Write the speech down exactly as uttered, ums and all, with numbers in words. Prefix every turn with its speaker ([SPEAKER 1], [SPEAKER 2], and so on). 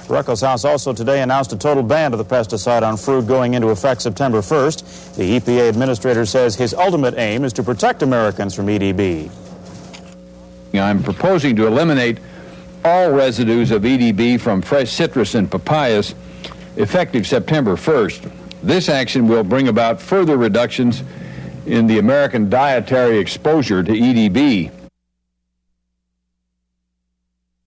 [SPEAKER 1] Ruckel's House also today announced a total ban of the pesticide on fruit going into effect September first. The E P A administrator says his ultimate aim is to protect Americans from E D B.
[SPEAKER 2] I'm proposing to eliminate all residues of E D B from fresh citrus and papayas effective September first. This action will bring about further reductions in the American dietary exposure to E D B.